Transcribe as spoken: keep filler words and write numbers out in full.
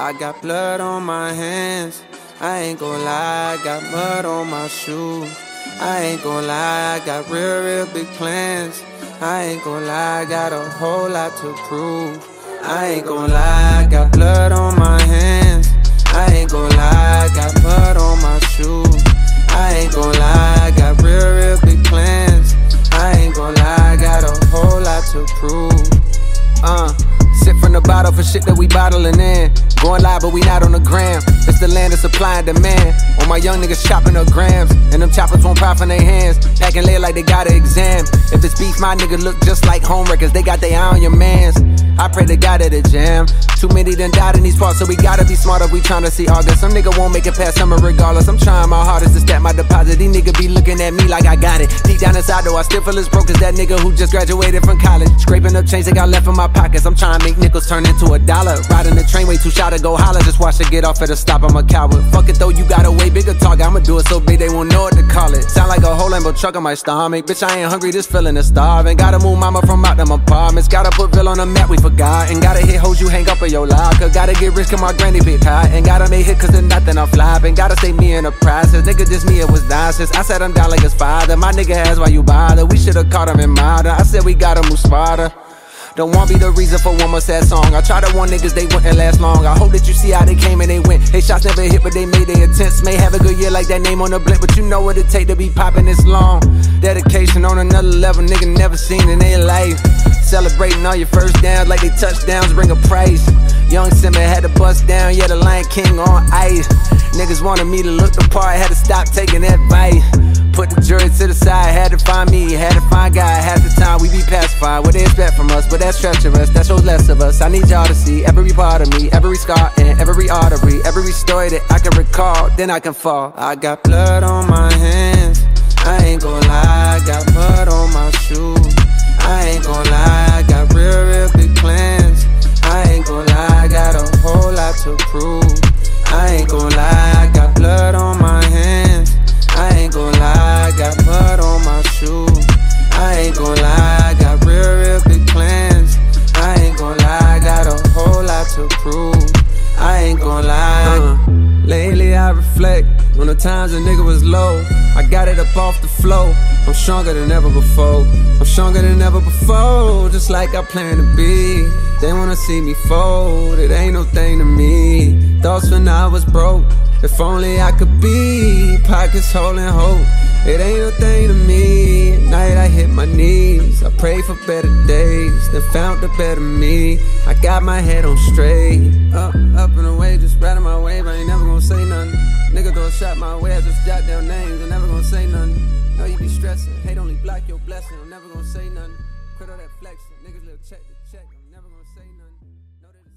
I got blood on my hands, I ain't gon' lie, I got mud on my shoes. I ain't gon' lie, I got real, real big plans. I ain't gon' lie, I got a whole lot to prove. I ain't gon' lie, I got blood on my hands. I ain't gon' lie, I got mud on my shoes. I ain't gon' lie, I got real, real big plans. I ain't gon' lie, I got a whole lot to prove. Uh, sip from the bottle for shit that we bottling in. Going live, but we not on the gram. It's the land of supply and demand. All my young niggas chopping up grams, and them choppers won't pop in their hands. Packing lead like they got an exam. If it's beef, my nigga look just like home records. They got their eye on your mans. I pray to God at the jam. Too many done died in these parts, so we gotta be smart if we tryna see August. Some nigga won't make it past summer regardless. I'm trying my hardest to stack my deposit. These niggas be looking at me like I got it. Deep down inside though, I still feel as broke as that nigga who just graduated from college. Scraping up change they got left in my pockets. I'm trying to make nickels turn into a dollar. Riding the train way too shy to go holler. Just watch it get off at a stop, I'm a coward. Fuck it though, you got a way bigger target. I'ma do it so big they won't know what to call it. Sound like a whole Lambo truck on my stomach. Bitch, I ain't hungry, this feeling is starving. Gotta move mama from out them apartments. Gotta put Bill on the map, we forgot. And gotta hit hoes you hang up in your locker. Gotta get rich cause my granny picked high. And gotta make hit cause there's nothing I'm flopping. Gotta stay me in the process. Nigga just me, it was nonsense. I said I'm down like his father. My nigga has why you bother. We should've caught him in modern. I said we gotta move smarter. Don't want be the reason for one more sad song. I try to warn niggas they wouldn't last long. I hope that you see how they came and they went. They shots never hit but they made their attempts. May have a good year like that name on the blimp, but you know what it take to be popping this long. Dedication on another level, nigga never seen in their life. Celebrating all your first downs like they touchdowns bring a price. Young Simba had to bust down, yeah the Lion King on ice. Niggas wanted me to look the part, had to stop taking advice. Put the jury to the side, had to find me, had to find God. Half the time we be pacified, what they expect from us, but that's treacherous, that shows less of us. I need y'all to see every part of me, every scar and every artery, every story that I can recall, then I can fall. I got blood on my hands, I ain't gon' lie, I got mud on my shoes. I ain't gon' lie, I got real, real big plans. I ain't gon' lie, I got a whole lot to prove. I ain't gon' lie, I got blood on my hands. I ain't gon' lie, I got mud on my shoes. I ain't gon' lie, I got real, real big plans. I ain't gon' lie, I got a whole lot to prove. I ain't gon' lie. uh, Lately I reflect on the times a nigga was low. I got it up off the floor. I'm stronger than ever before. I'm stronger than ever before. Just like I plan to be. They wanna see me fold. It ain't no thing to me. Thoughts when I was broke. If only I could be, pockets holding hope. It ain't no thing to me. At night I hit my knees. I pray for better days, then found the better me. I got my head on straight. Up, up and away, just riding my wave. I ain't never gonna say nothing. Nigga throw a shot my way, I just jot down names. I'm never gonna say nothing. Know you be stressing, hate only block your blessing. I'm never gonna say nothing. Quit all that flexing, niggas little check to check. I'm never gonna say nothing. Know that